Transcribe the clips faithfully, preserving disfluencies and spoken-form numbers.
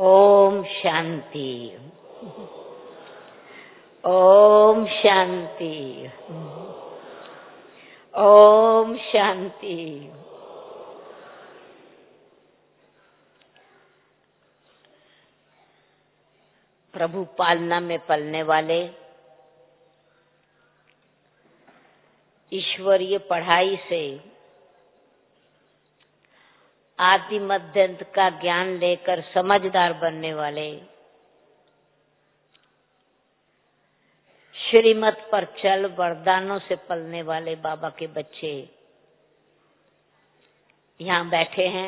ओम शांति। ओम शांति। ओम शांति। प्रभु पालना में पलने वाले, ईश्वरीय पढ़ाई से आदि मध्य अंत का ज्ञान लेकर समझदार बनने वाले, श्रीमत पर चल वरदानों से पलने वाले बाबा के बच्चे यहाँ बैठे हैं।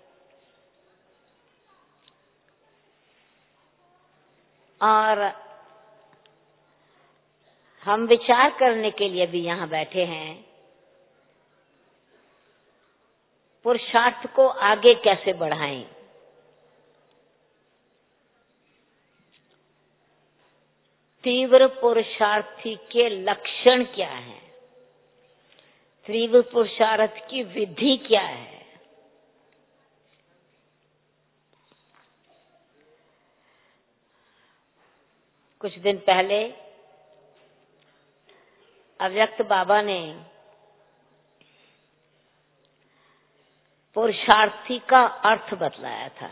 और हम विचार करने के लिए भी यहाँ बैठे हैं, पुरुषार्थ को आगे कैसे बढ़ाएं। तीव्र पुरुषार्थी के लक्षण क्या हैं? तीव्र पुरुषार्थ की विधि क्या है? कुछ दिन पहले अव्यक्त बाबा ने पुरुषार्थी का अर्थ बतलाया था।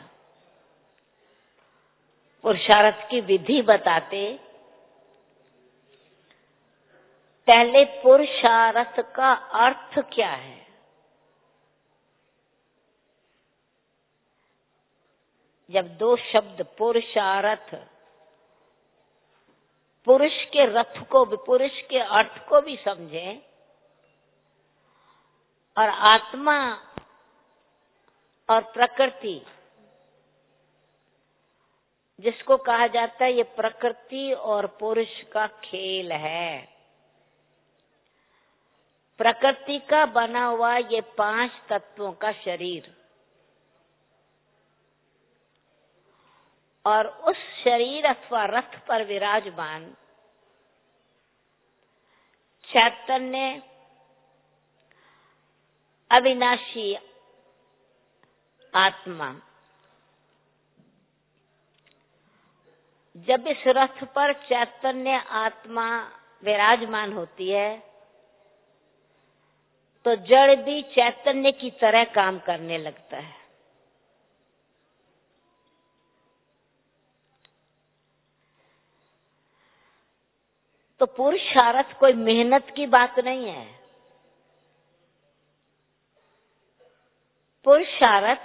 पुरुषार्थ की विधि बताते पहले पुरुषार्थ का अर्थ क्या है? जब दो शब्द पुरुषार्थ, पुरुष के रथ को भी, पुरुष के अर्थ को भी समझें और आत्मा और प्रकृति, जिसको कहा जाता है ये प्रकृति और पुरुष का खेल है। प्रकृति का बना हुआ ये पांच तत्वों का शरीर और उस शरीर अथवा रथ पर विराजमान चैतन्य अविनाशी आत्मा, जब इस रथ पर चैतन्य आत्मा विराजमान होती है तो जड़ भी चैतन्य की तरह काम करने लगता है। तो पुरुषार्थ कोई मेहनत की बात नहीं है। पुरुषार्थ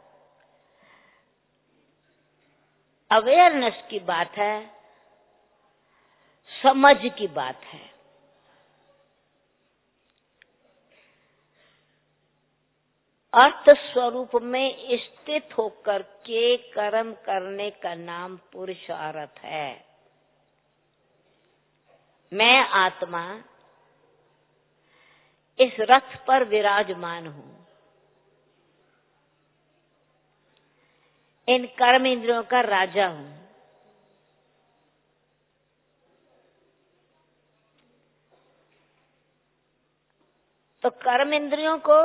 अवेयरनेस की बात है, समझ की बात है। अर्थ स्वरूप में स्थित होकर के कर्म करने का नाम पुरुषार्थ है। मैं आत्मा इस रथ पर विराजमान हूं, इन कर्म इंद्रियों का राजा हूं। तो कर्म इंद्रियों को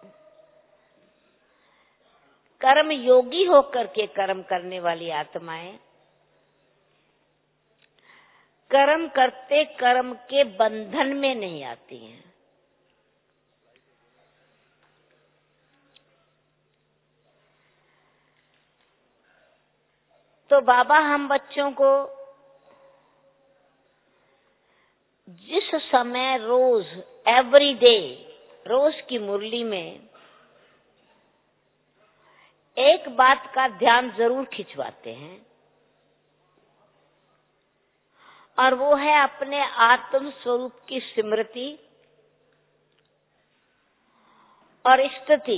कर्म योगी होकर के कर्म करने वाली आत्माएं कर्म करते कर्म के बंधन में नहीं आती हैं। तो बाबा हम बच्चों को जिस समय रोज, एवरी डे, रोज की मुरली में एक बात का ध्यान जरूर खिंचवाते हैं और वो है अपने आत्म स्वरूप की स्मृति और स्थिति।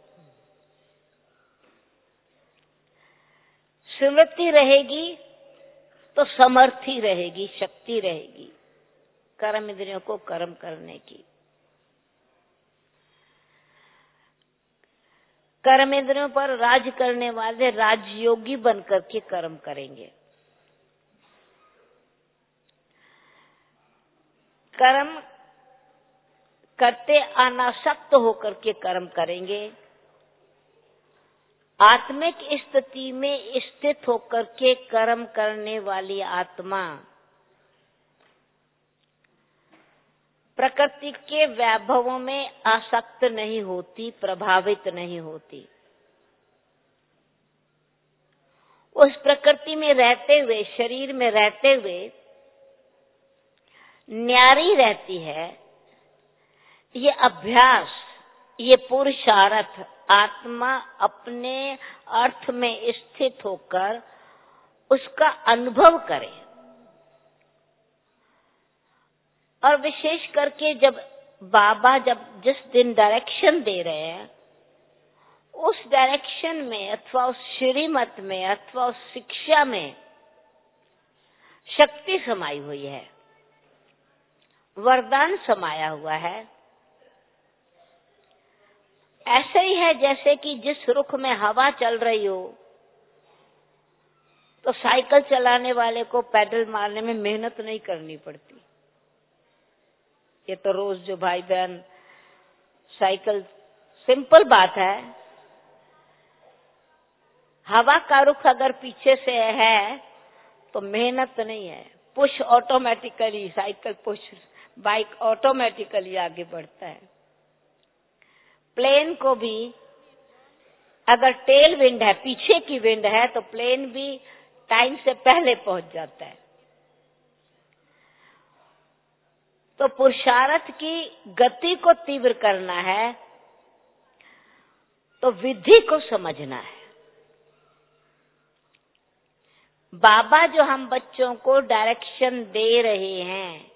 स्मृति रहेगी तो समर्थी रहेगी, शक्ति रहेगी कर्म इंद्रियों को कर्म करने की। कर्म इंद्रियों पर राज करने वाले राजयोगी बनकर के कर्म करेंगे। कर्म करते अनासक्त होकर के कर्म करेंगे आत्मिक स्थिति में स्थित होकर के कर्म करने वाली आत्मा प्रकृति के वैभवों में आसक्त नहीं होती, प्रभावित नहीं होती। उस प्रकृति में रहते हुए, शरीर में रहते हुए न्यारी रहती है। ये अभ्यास, ये पुरुषार्थ आत्मा अपने अर्थ में स्थित होकर उसका अनुभव करे। और विशेष करके जब बाबा जब जिस दिन डायरेक्शन दे रहे हैं, उस डायरेक्शन में अथवा उस श्रीमत में अथवा उस शिक्षा में शक्ति समाई हुई है, वरदान समाया हुआ है। ऐसे ही है जैसे कि जिस रुख में हवा चल रही हो तो साइकिल चलाने वाले को पैडल मारने में मेहनत नहीं करनी पड़ती। ये तो रोज जो भाई बहन साइकिल, सिंपल बात है, हवा का रुख अगर पीछे से है तो मेहनत नहीं है, push automatically, cycle push, bike automatically आगे बढ़ता है। प्लेन को भी अगर टेल विंड है, पीछे की विंड है, तो प्लेन भी टाइम से पहले पहुंच जाता है। तो पुरुषार्थ की गति को तीव्र करना है तो विधि को समझना है। बाबा जो हम बच्चों को डायरेक्शन दे रहे हैं,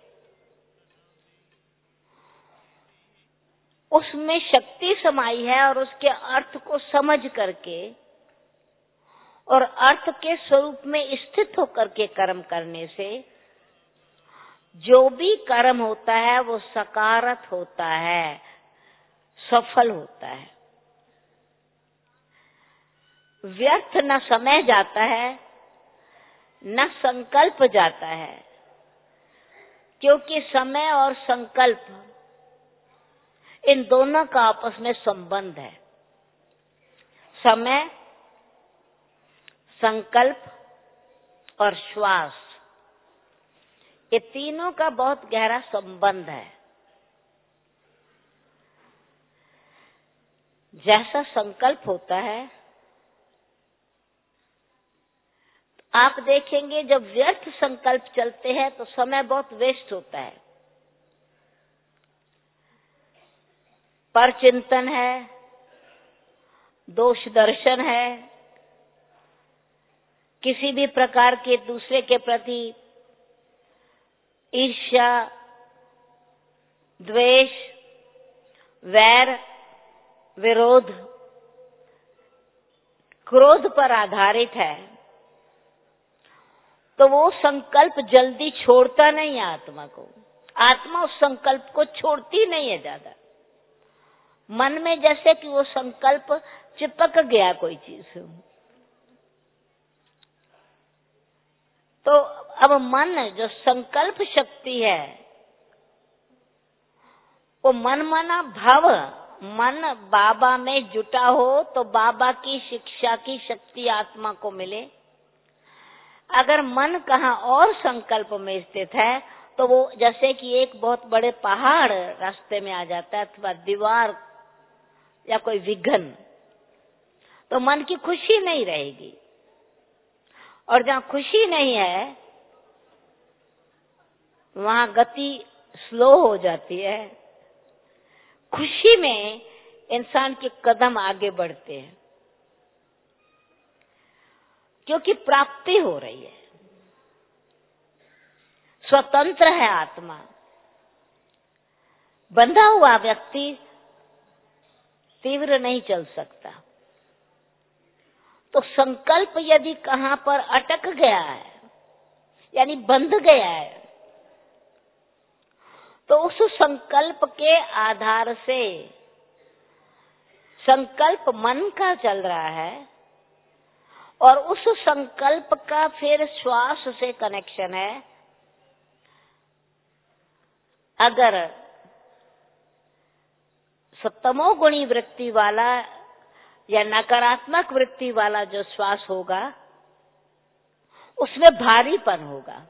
उसमें शक्ति समाई है और उसके अर्थ को समझ करके और अर्थ के स्वरूप में स्थित होकर के कर्म करने से जो भी कर्म होता है वो सकारत होता है, सफल होता है। व्यर्थ न समय जाता है न संकल्प जाता है, क्योंकि समय और संकल्प इन दोनों का आपस में संबंध है। समय, संकल्प और श्वास, ये तीनों का बहुत गहरा संबंध है। जैसा संकल्प होता है, आप देखेंगे जब व्यर्थ संकल्प चलते हैं तो समय बहुत वेस्ट होता है। पर चिंतन है, दोष दर्शन है, किसी भी प्रकार के दूसरे के प्रति ईर्ष्या, द्वेष, वैर, विरोध, क्रोध पर आधारित है, तो वो संकल्प जल्दी छोड़ता नहीं है आत्मा को। आत्मा उस संकल्प को छोड़ती नहीं है ज्यादा। मन में जैसे कि वो संकल्प चिपक गया कोई चीज से, तो अब मन जो संकल्प शक्ति है, वो मन मना भाव, मन बाबा में जुटा हो तो बाबा की शिक्षा की शक्ति आत्मा को मिले। अगर मन कहाँ और संकल्प में स्थित है तो वो जैसे कि एक बहुत बड़े पहाड़ रास्ते में आ जाता है अथवा दीवार या कोई विघ्न, तो मन की खुशी नहीं रहेगी। और जहाँ खुशी नहीं है वहाँ गति स्लो हो जाती है। खुशी में इंसान के कदम आगे बढ़ते हैं क्योंकि प्राप्ति हो रही है, स्वतंत्र है आत्मा। बंधा हुआ व्यक्ति तीव्र नहीं चल सकता। तो संकल्प यदि कहाँ पर अटक गया है यानी बंध गया है, तो उस संकल्प के आधार से, संकल्प मन का चल रहा है और उस संकल्प का फिर श्वास से कनेक्शन है। अगर सप्तमो गुणी वृत्ति वाला या नकारात्मक वृत्ति वाला जो श्वास होगा उसमें भारीपन होगा।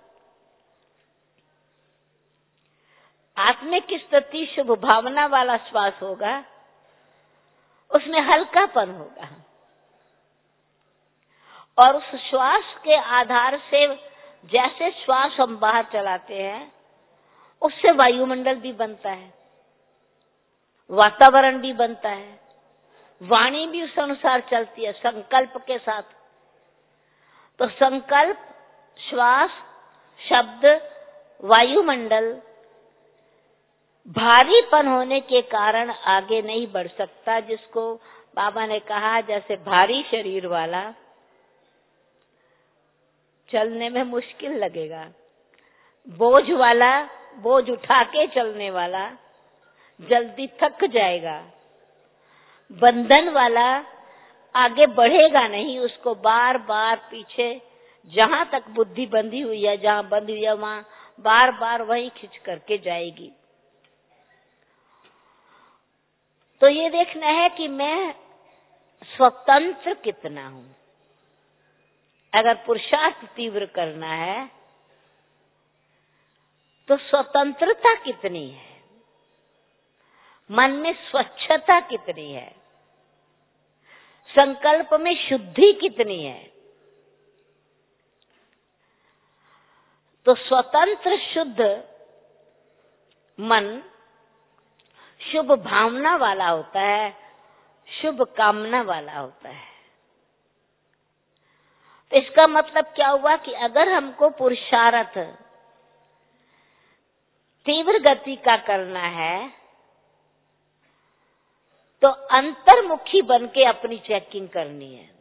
आत्मिक स्थिति शुभ भावना वाला श्वास होगा, उसमें हल्कापन होगा। और उस श्वास के आधार से जैसे श्वास हम बाहर चलाते हैं उससे वायुमंडल भी बनता है, वातावरण भी बनता है, वाणी भी उस अनुसार चलती है संकल्प के साथ। तो संकल्प, श्वास, शब्द, वायुमंडल भारीपन होने के कारण आगे नहीं बढ़ सकता, जिसको बाबा ने कहा जैसे भारी शरीर वाला चलने में मुश्किल लगेगा, बोझ वाला, बोझ उठा के चलने वाला जल्दी थक जाएगा, बंधन वाला आगे बढ़ेगा नहीं, उसको बार बार पीछे जहां तक बुद्धि बंधी हुई है, जहां बंधी हुई है वहां बार बार वही खिंच करके जाएगी। तो ये देखना है कि मैं स्वतंत्र कितना हूं। अगर पुरुषार्थ तीव्र करना है तो स्वतंत्रता कितनी है, मन में स्वच्छता कितनी है, संकल्प में शुद्धि कितनी है। तो स्वतंत्र शुद्ध मन शुभ भावना वाला होता है, शुभ कामना वाला होता है। तो इसका मतलब क्या हुआ कि अगर हमको पुरुषार्थ तीव्र गति का करना है तो अंतर्मुखी बन के अपनी चेकिंग करनी है।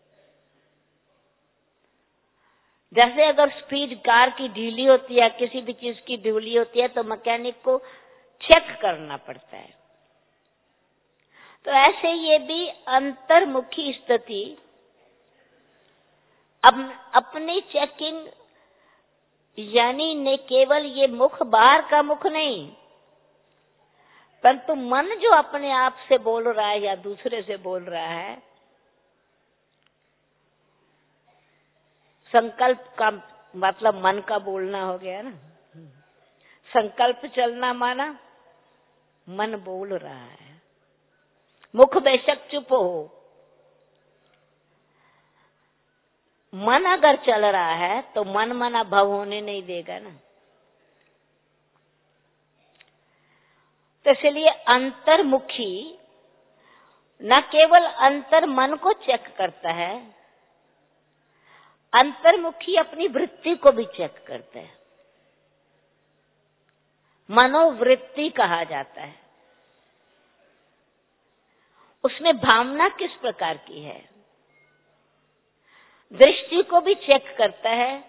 जैसे अगर स्पीड कार की ढीली होती है, किसी भी चीज की ढीली होती है तो मैकेनिक को चेक करना पड़ता है। तो ऐसे ये भी अंतर्मुखी स्थिति अब अपनी चेकिंग, यानी ने केवल ये मुख बाहर का मुख नहीं, परंतु मन जो अपने आप से बोल रहा है या दूसरे से बोल रहा है, संकल्प का मतलब मन का बोलना हो गया ना। संकल्प चलना माना मन बोल रहा है, मुख बेशक चुप हो, मन अगर चल रहा है तो मन मना भव होने नहीं देगा ना। तो इसलिए अंतर्मुखी न केवल अंतर मन को चेक करता है, अंतर्मुखी अपनी वृत्ति को भी चेक करता है। मनोवृत्ति कहा जाता है। उसमें भावना किस प्रकार की है, दृष्टि को भी चेक करता है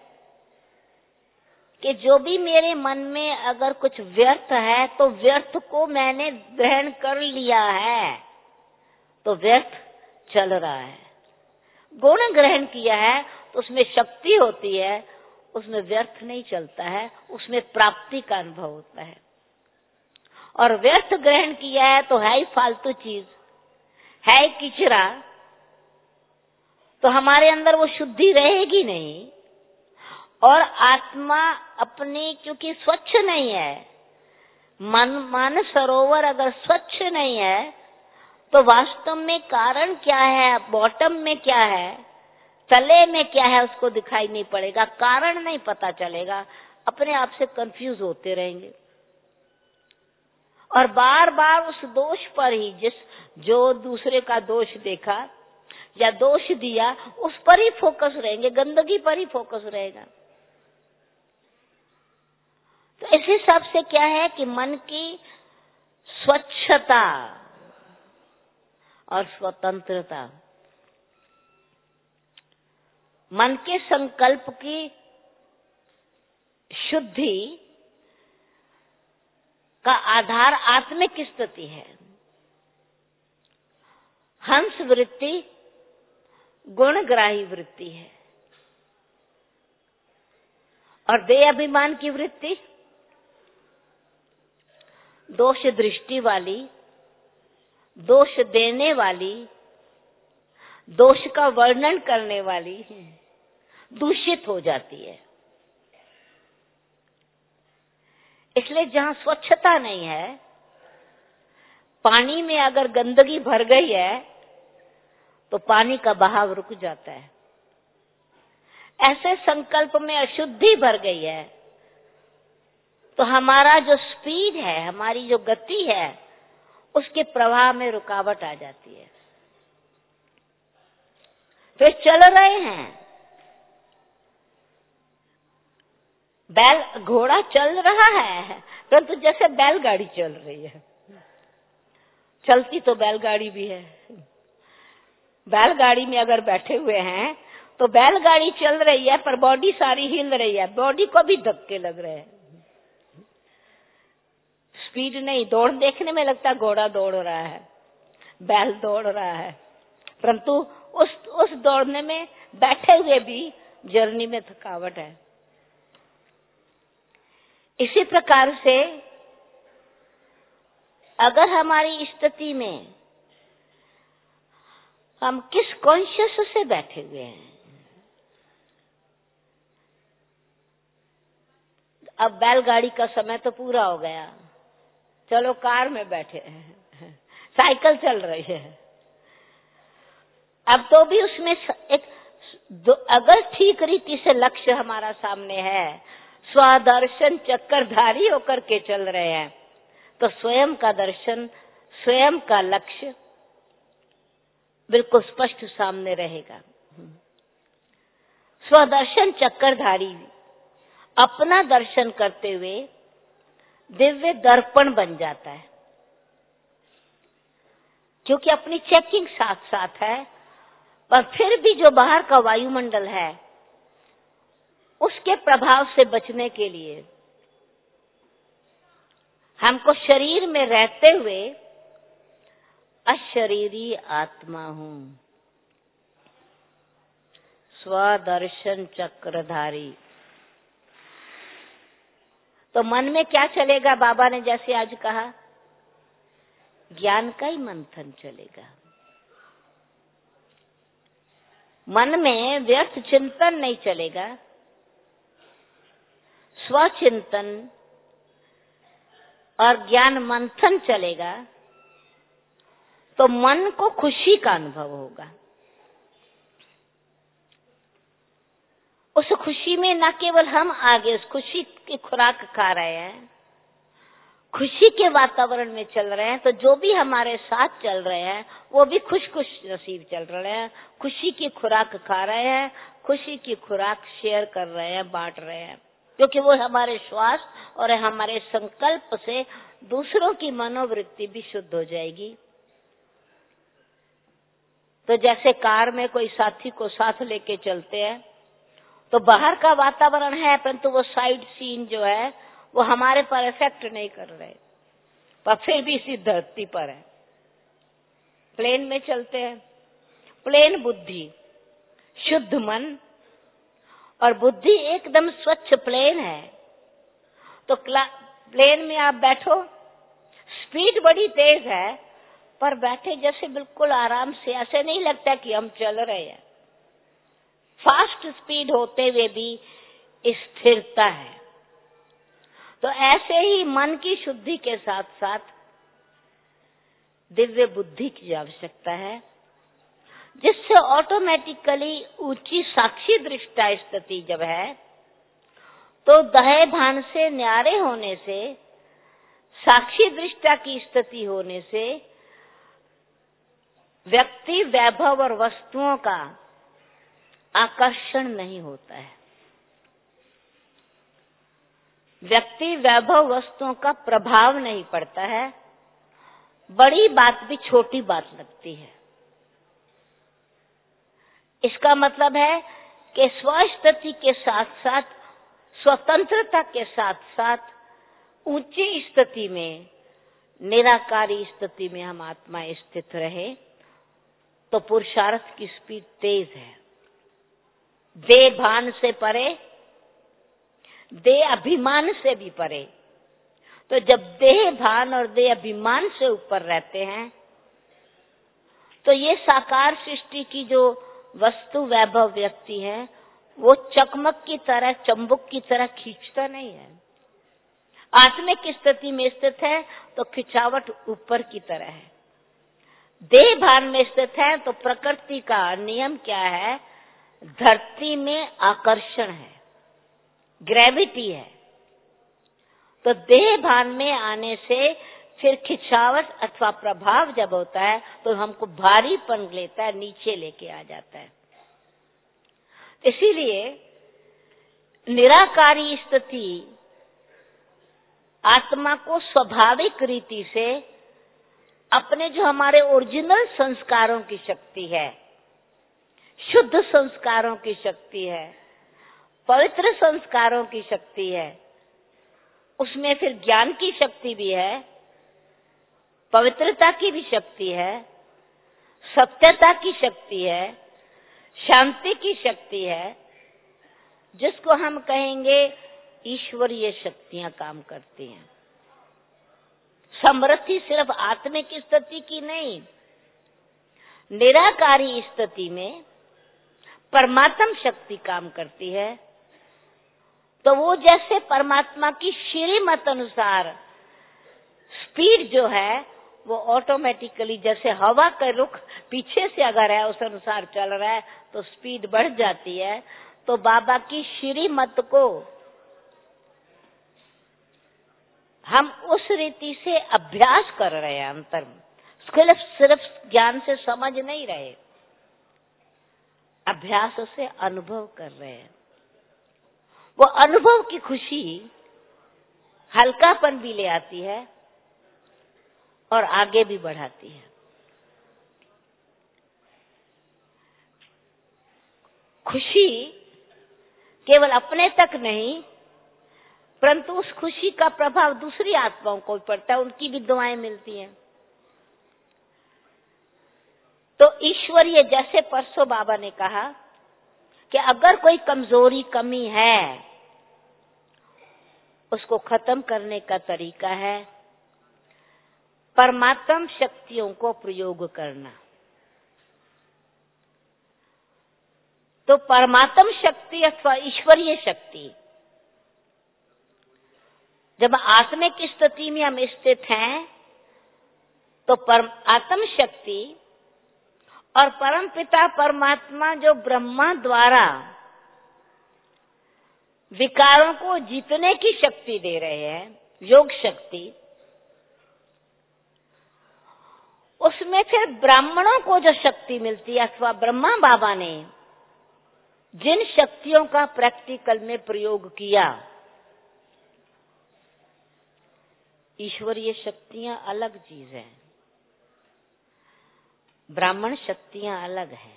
कि जो भी मेरे मन में अगर कुछ व्यर्थ है तो व्यर्थ को मैंने ग्रहण कर लिया है, तो व्यर्थ चल रहा है। गुण ग्रहण किया है तो उसमें शक्ति होती है, उसमें व्यर्थ नहीं चलता है, उसमें प्राप्ति का अनुभव होता है। और व्यर्थ ग्रहण किया है तो है ही फालतू चीज, है ही किचरा, तो हमारे अंदर वो शुद्धि रहेगी नहीं। और आत्मा अपनी क्योंकि स्वच्छ नहीं है, मन मन सरोवर अगर स्वच्छ नहीं है तो वास्तव में कारण क्या है, बॉटम में क्या है, तले में क्या है, उसको दिखाई नहीं पड़ेगा, कारण नहीं पता चलेगा, अपने आप से कंफ्यूज होते रहेंगे। और बार बार उस दोष पर ही, जिस जो दूसरे का दोष देखा या दोष दिया, उस पर ही फोकस रहेंगे, गंदगी पर ही फोकस रहेगा। तो इस हिसाब से क्या है कि मन की स्वच्छता और स्वतंत्रता, मन के संकल्प की शुद्धि का आधार आत्मिक स्थिति है। हंस वृत्ति गुणग्राही वृत्ति है और देह अभिमान की वृत्ति दोष दृष्टि वाली, दोष देने वाली, दोष का वर्णन करने वाली दूषित हो जाती है। इसलिए जहां स्वच्छता नहीं है, पानी में अगर गंदगी भर गई है तो पानी का बहाव रुक जाता है। ऐसे संकल्प में अशुद्धि भर गई है तो हमारा जो स्पीड है, हमारी जो गति है, उसके प्रवाह में रुकावट आ जाती है। फिर चल रहे हैं, बैल घोड़ा चल रहा है परंतु जैसे बैलगाड़ी चल रही है। चलती तो बैलगाड़ी भी है। बैलगाड़ी में अगर बैठे हुए हैं तो बैलगाड़ी चल रही है पर बॉडी सारी हिल रही है, बॉडी को भी धक्के लग रहे हैं। स्पीड नहीं, दौड़ देखने में लगता घोड़ा दौड़ रहा है, बैल दौड़ रहा है, परंतु उस उस दौड़ने में बैठे हुए भी जर्नी में थकावट है। इसी प्रकार से अगर हमारी स्थिति में हम किस कॉन्शियस से बैठे हुए हैं, अब बैलगाड़ी का समय तो पूरा हो गया, चलो कार में बैठे हैं, साइकिल चल रही है, अब तो भी उसमें एक अगर ठीक रीति से लक्ष्य हमारा सामने है, स्वदर्शन चक्रधारी होकर के चल रहे हैं, तो स्वयं का दर्शन, स्वयं का लक्ष्य बिल्कुल स्पष्ट सामने रहेगा। स्वदर्शन चक्रधारी अपना दर्शन करते हुए दिव्य दर्पण बन जाता है, क्योंकि अपनी चेकिंग साथ साथ है, पर फिर भी जो बाहर का वायुमंडल है उसके प्रभाव से बचने के लिए हमको शरीर में रहते हुए अशरीरी आत्मा हूं, स्वदर्शन चक्रधारी। तो मन में क्या चलेगा? बाबा ने जैसे आज कहा, ज्ञान का ही मंथन चलेगा। मन में व्यर्थ चिंतन नहीं चलेगा, स्वचिंतन और ज्ञान मंथन चलेगा, तो मन को खुशी का अनुभव होगा। उस खुशी में न केवल हम आगे उस खुशी की खुराक खा रहे हैं, खुशी के वातावरण में चल रहे हैं, तो जो भी हमारे साथ चल रहे हैं वो भी खुश खुश नसीब चल रहे हैं, खुशी की खुराक खा रहे हैं, खुशी की खुराक शेयर कर रहे हैं, बांट रहे हैं, क्योंकि वो हमारे श्वास और हमारे संकल्प से दूसरों की मनोवृत्ति भी शुद्ध हो जाएगी। तो जैसे कार में कोई साथी को साथ लेके चलते हैं तो बाहर का वातावरण है, परंतु वो साइड सीन जो है वो हमारे पर इफेक्ट नहीं कर रहे, पर फिर भी इसी धरती पर है। प्लेन में चलते हैं, प्लेन बुद्धि, शुद्ध मन और बुद्धि एकदम स्वच्छ प्लेन है, तो प्लेन में आप बैठो, स्पीड बड़ी तेज है, पर बैठे जैसे बिल्कुल आराम से, ऐसे नहीं लगता कि हम चल रहे हैं। फास्ट स्पीड होते हुए भी स्थिरता है। तो ऐसे ही मन की शुद्धि के साथ साथ दिव्य बुद्धि की आवश्यकता है, जिससे ऑटोमेटिकली ऊंची साक्षी दृष्टा स्थिति जब है तो दहे भान से न्यारे होने से, साक्षी दृष्टा की स्थिति होने से व्यक्ति, वैभव और वस्तुओं का आकर्षण नहीं होता है। व्यक्ति, वैभव, वस्तुओं का प्रभाव नहीं पड़ता है, बड़ी बात भी छोटी बात लगती है। इसका मतलब है कि स्वस्थिति के साथ साथ, स्वतंत्रता के साथ साथ ऊंची स्थिति में, निराकारी स्थिति में हम आत्मा स्थित रहे तो पुरुषार्थ की स्पीड तेज है। देह भान से परे, देह अभिमान से भी परे। तो जब देह भान और देह अभिमान से ऊपर रहते हैं तो ये साकार सृष्टि की जो वस्तु वैभव व्यक्ति है वो चकमक की तरह, चंबुक की तरह खींचता नहीं है। आत्मिक स्थिति में स्थित है तो खिंचावट ऊपर की तरह है। देह भान में स्थित है तो प्रकृति का नियम क्या है? धरती में आकर्षण है, ग्रेविटी है। तो देह भान में आने से फिर खिंचावट अथवा प्रभाव जब होता है तो हमको भारीपन लेता है, नीचे लेके आ जाता है। इसीलिए निराकारी स्थिति आत्मा को स्वाभाविक रीति से अपने जो हमारे ओरिजिनल संस्कारों की शक्ति है, शुद्ध संस्कारों की शक्ति है, पवित्र संस्कारों की शक्ति है, उसमें फिर ज्ञान की शक्ति भी है, पवित्रता की भी शक्ति है, सत्यता की शक्ति है, शांति की शक्ति है, जिसको हम कहेंगे ईश्वरीय शक्तियां काम करती हैं। समृद्धि सिर्फ आत्मिक स्थिति की नहीं, निराकारी स्थिति में परमात्म शक्ति काम करती है। तो वो जैसे परमात्मा की श्रीमत अनुसार स्पीड जो है वो ऑटोमेटिकली, जैसे हवा का रुख पीछे से अगर है उस अनुसार चल रहा है तो स्पीड बढ़ जाती है। तो बाबा की श्रीमत को हम उस रीति से अभ्यास कर रहे हैं, अंतर में सिर्फ सिर्फ ज्ञान से समझ नहीं रहे, अभ्यास से अनुभव कर रहे हैं। वो अनुभव की खुशी हल्कापन भी ले आती है और आगे भी बढ़ाती है। खुशी केवल अपने तक नहीं, परंतु उस खुशी का प्रभाव दूसरी आत्माओं को भी पड़ता है, उनकी भी दुआएं मिलती हैं। तो ईश्वरीय, जैसे परसों बाबा ने कहा कि अगर कोई कमजोरी, कमी है, उसको खत्म करने का तरीका है परमात्म शक्तियों को प्रयोग करना। तो परमात्म शक्ति अथवा ईश्वरीय शक्ति, जब आत्मिक स्थिति में हम स्थित हैं तो आत्म शक्ति और परम पिता परमात्मा जो ब्रह्मा द्वारा विकारों को जीतने की शक्ति दे रहे हैं, योग शक्ति, उसमें फिर ब्राह्मणों को जो शक्ति मिलती है अथवा ब्रह्मा बाबा ने जिन शक्तियों का प्रैक्टिकल में प्रयोग किया, ईश्वरीय शक्तियां अलग चीज है, ब्राह्मण शक्तियां अलग है,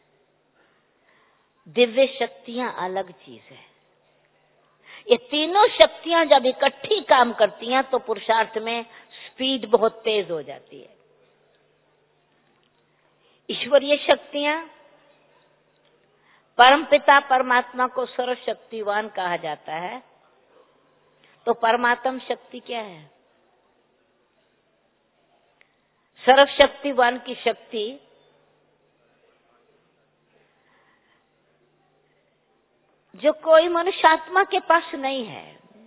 दिव्य शक्तियां अलग चीज है। ये तीनों शक्तियां जब इकट्ठी काम करती हैं तो पुरुषार्थ में स्पीड बहुत तेज हो जाती है। ईश्वरीय शक्तियां, परमपिता परमात्मा को सर्वशक्तिवान कहा जाता है। तो परमात्म शक्ति क्या है? सर्वशक्तिवान की शक्ति जो कोई मनुष्य आत्मा के पास नहीं है।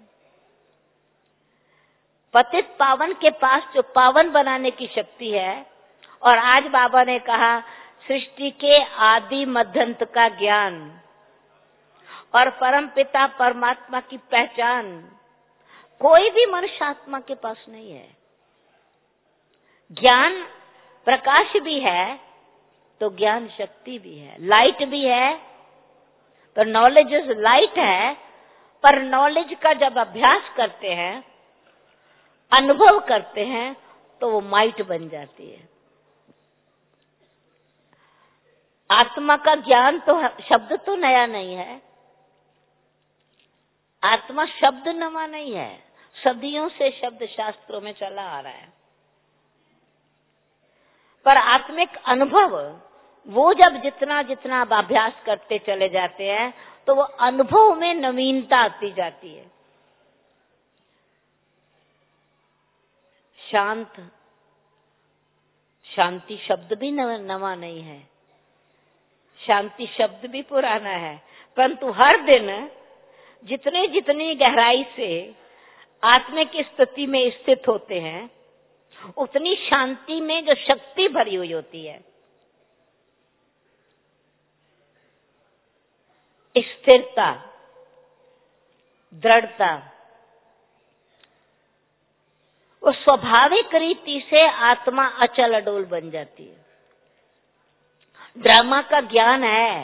पतित पावन के पास जो पावन बनाने की शक्ति है। और आज बाबा ने कहा सृष्टि के आदि मध्यंत का ज्ञान और परम पिता परमात्मा की पहचान कोई भी मनुष्य आत्मा के पास नहीं है। ज्ञान प्रकाश भी है तो ज्ञान शक्ति भी है, लाइट भी है तो नॉलेज इज लाइट है। पर नॉलेज का जब अभ्यास करते हैं, अनुभव करते हैं, तो वो माइट बन जाती है। आत्मा का ज्ञान तो शब्द तो नया नहीं है, आत्मा शब्द नवा नहीं है, सदियों से शब्द शास्त्रों में चला आ रहा है। पर आत्मिक अनुभव वो जब जितना जितना आप अभ्यास करते चले जाते हैं तो वो अनुभव में नवीनता आती जाती है। शांत शांति शब्द भी नवा नहीं है, शांति शब्द भी पुराना है, परंतु हर दिन जितने जितनी गहराई से आत्मा की स्थिति में स्थित होते हैं, उतनी शांति में जो शक्ति भरी हुई होती है, स्थिरता, दृढ़ता, वो स्वाभाविक रीति से आत्मा अचल अडोल बन जाती है। ड्रामा का ज्ञान है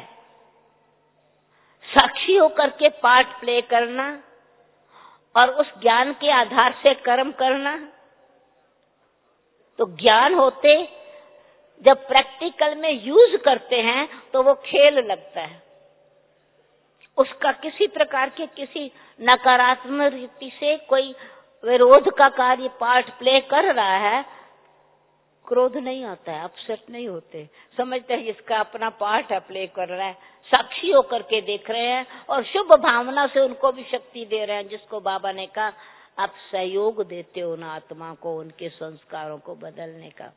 साक्षी होकर के पार्ट प्ले करना और उस ज्ञान के आधार से कर्म करना। तो ज्ञान होते जब प्रैक्टिकल में यूज करते हैं तो वो खेल लगता है, उसका किसी प्रकार के किसी नकारात्मक रीति से कोई विरोध का कार्य पार्ट प्ले कर रहा है, क्रोध नहीं आता है, अपसेट नहीं होते, समझते हैं इसका अपना पार्ट है, प्ले कर रहा है, साक्षी होकर के देख रहे हैं और शुभ भावना से उनको भी शक्ति दे रहे हैं, जिसको बाबा ने कहा आप सहयोग देते हो ना आत्मा को उनके संस्कारों को बदलने का।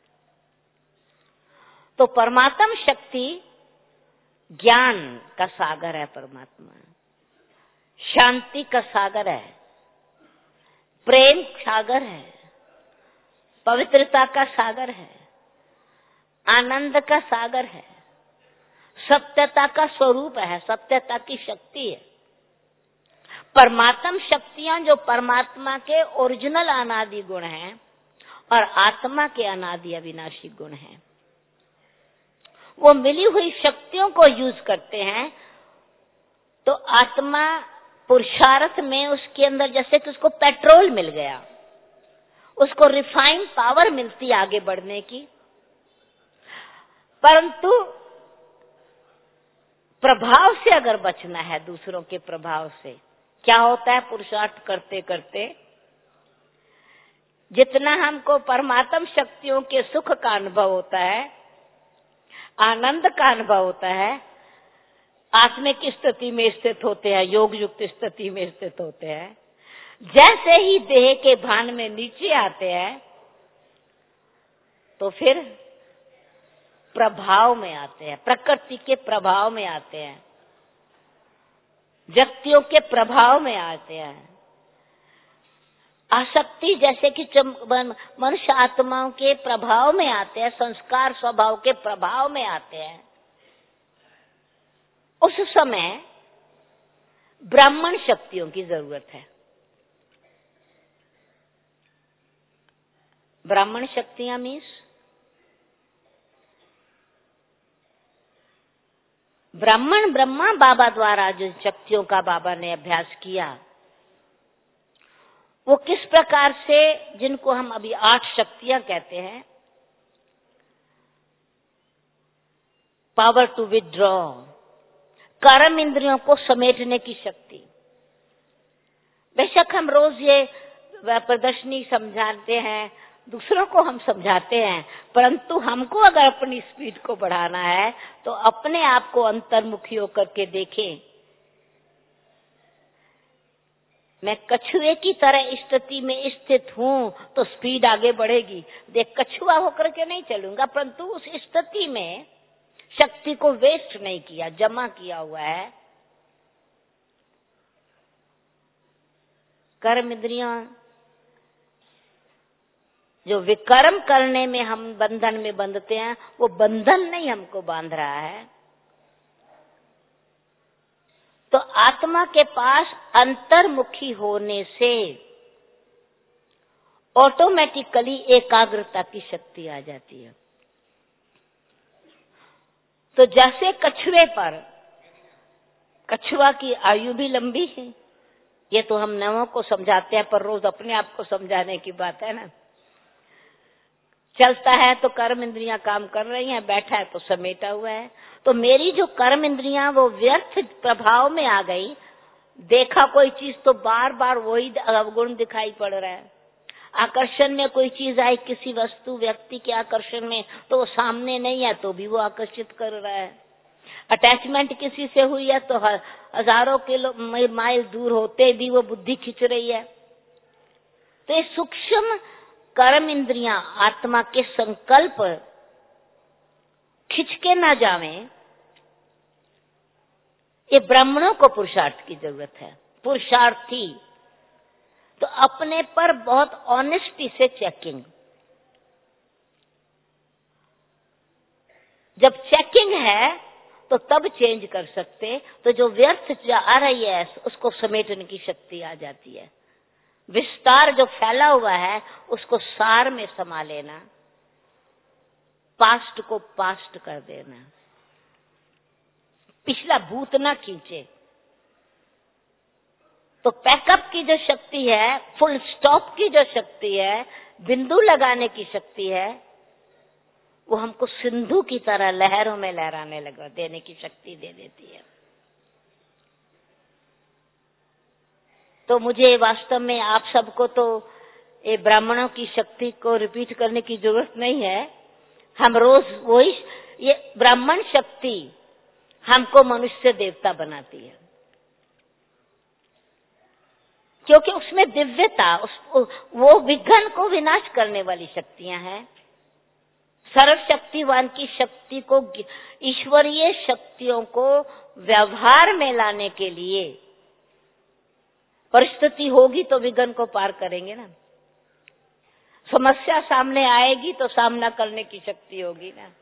तो परमात्म शक्ति ज्ञान का सागर है, परमात्मा शांति का सागर है, प्रेम सागर है, पवित्रता का सागर है, आनंद का सागर है, सत्यता का स्वरूप है, सत्यता की शक्ति है। परमात्म शक्तियां जो परमात्मा के ओरिजिनल अनादि गुण हैं और आत्मा के अनादि अविनाशी गुण हैं, वो मिली हुई शक्तियों को यूज करते हैं। तो आत्मा पुरुषार्थ में उसके अंदर जैसे कि उसको पेट्रोल मिल गया, उसको रिफाइंड पावर मिलती आगे बढ़ने की, परंतु प्रभाव से अगर बचना है, दूसरों के प्रभाव से, क्या होता है पुरुषार्थ करते करते जितना हमको परमात्म शक्तियों के सुख का अनुभव होता है, आनंद का अनुभव होता है, आत्मिक स्थिति में स्थित होते हैं, योग युक्त स्थिति में स्थित होते हैं, जैसे ही देह के भान में नीचे आते हैं तो फिर प्रभाव में आते हैं, प्रकृति के प्रभाव में आते हैं, व्यक्तियों के प्रभाव में आते हैं। आसक्ति जैसे कि मनुष्य आत्माओं के प्रभाव में आते हैं, संस्कार स्वभाव के प्रभाव में आते हैं। उस समय ब्राह्मण शक्तियों की जरूरत है। ब्राह्मण शक्तियां मीन्स ब्राह्मण ब्रह्मा बाबा द्वारा जो शक्तियों का बाबा ने अभ्यास किया, वो किस प्रकार से, जिनको हम अभी आठ शक्तियां कहते हैं, पावर टू विथड्रॉ, कर्म इंद्रियों को समेटने की शक्ति। बेशक हम रोज ये प्रदर्शनी समझाते हैं, दूसरों को हम समझाते हैं, परंतु हमको अगर अपनी स्पीड को बढ़ाना है तो अपने आप को अंतर्मुखी होकर के देखें। मैं कछुए की तरह स्थिति में स्थित हूं तो स्पीड आगे बढ़ेगी। देख, कछुआ होकर के नहीं चलूंगा, परंतु उस स्थिति में शक्ति को वेस्ट नहीं किया, जमा किया हुआ है। कर्म इंद्रियां जो विकर्म करने में हम बंधन में बंधते हैं, वो बंधन नहीं हमको बांध रहा है। तो आत्मा के पास अंतर्मुखी होने से ऑटोमेटिकली एकाग्रता की शक्ति आ जाती है। तो जैसे कछुए पर, कछुआ की आयु भी लंबी है, ये तो हम नवों को समझाते हैं, पर रोज अपने आप को समझाने की बात है ना। चलता है तो कर्म इंद्रियां काम कर रही हैं, बैठा है तो समेटा हुआ है। तो मेरी जो कर्म इंद्रियां वो व्यर्थ प्रभाव में आ गई, देखा कोई चीज तो बार बार वही अवगुण दिखाई पड़ रहा है। आकर्षण में कोई चीज आई, किसी वस्तु व्यक्ति के आकर्षण में, तो वो सामने नहीं है तो भी वो आकर्षित कर रहा है। अटैचमेंट किसी से हुई है तो हजारों किलो माइल दूर होते भी वो बुद्धि खींच रही है। तो ये सूक्ष्म कर्म इंद्रियां आत्मा के संकल्प खिंच के ना जावें, ये ब्राह्मणों को पुरुषार्थ की जरूरत है। पुरुषार्थी तो अपने पर बहुत ऑनेस्टी से चेकिंग, जब चेकिंग है तो तब चेंज कर सकते, तो जो व्यर्थ आ रही है उसको समेटने की शक्ति आ जाती है। विस्तार जो फैला हुआ है उसको सार में समा लेना, पास्ट को पास्ट कर देना, पिछला भूत ना खींचे। तो पैकअप की जो शक्ति है, फुल स्टॉप की जो शक्ति है, बिंदु लगाने की शक्ति है, वो हमको सिंधु की तरह लहरों में लहराने लगा देने की शक्ति दे देती है। तो मुझे वास्तव में आप सबको तो ये ब्राह्मणों की शक्ति को रिपीट करने की जरूरत नहीं है। हम रोज वही, ये ब्राह्मण शक्ति हमको मनुष्य देवता बनाती है, क्योंकि उसमें दिव्यता, उस वो विघ्न को विनाश करने वाली शक्तियां हैं। सर्वशक्तिवान की शक्ति को, ईश्वरीय शक्तियों को व्यवहार में लाने के लिए परिस्थिति होगी तो विघ्न को पार करेंगे ना। समस्या सामने आएगी तो सामना करने की शक्ति होगी ना।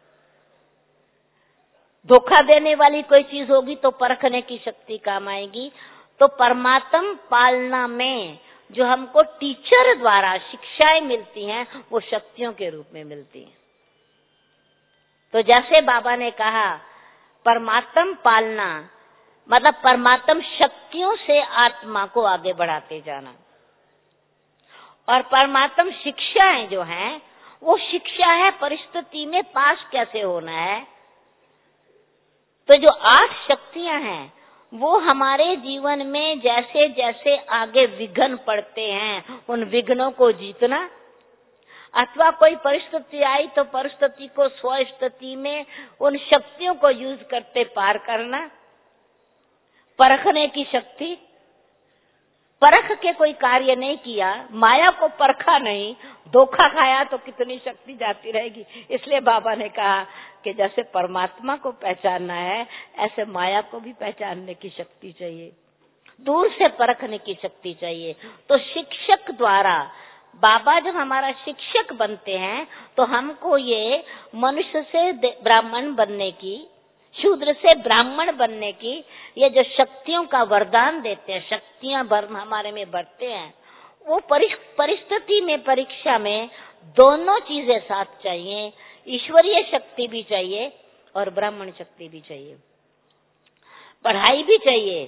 धोखा देने वाली कोई चीज होगी तो परखने की शक्ति काम आएगी। तो परमात्म पालना में जो हमको टीचर द्वारा शिक्षाएं मिलती हैं वो शक्तियों के रूप में मिलती हैं। तो जैसे बाबा ने कहा परमात्म पालना मतलब परमात्म शक्तियों से आत्मा को आगे बढ़ाते जाना, और परमात्म शिक्षाएं जो हैं वो शिक्षा है परिस्थिति में पास कैसे होना है। तो जो आठ शक्तियां हैं वो हमारे जीवन में जैसे जैसे आगे विघ्न पड़ते हैं उन विघ्नों को जीतना, अथवा कोई परिस्थिति आई तो परिस्थिति को स्वस्थिति में उन शक्तियों को यूज करते पार करना। परखने की शक्ति, परख के कोई कार्य नहीं किया, माया को परखा नहीं, धोखा खाया तो कितनी शक्ति जाती रहेगी। इसलिए बाबा ने कहा कि जैसे परमात्मा को पहचानना है ऐसे माया को भी पहचानने की शक्ति चाहिए, दूर से परखने की शक्ति चाहिए। तो शिक्षक द्वारा बाबा जब हमारा शिक्षक बनते हैं तो हमको ये मनुष्य से ब्राह्मण बनने की, शूद्र से ब्राह्मण बनने की ये जो शक्तियों का वरदान देते हैं, शक्तियां हमारे में बढ़ते हैं, वो परिस्थिति में, परीक्षा में दोनों चीजें साथ चाहिए। ईश्वरीय शक्ति भी चाहिए और ब्राह्मण शक्ति भी चाहिए, पढ़ाई भी चाहिए,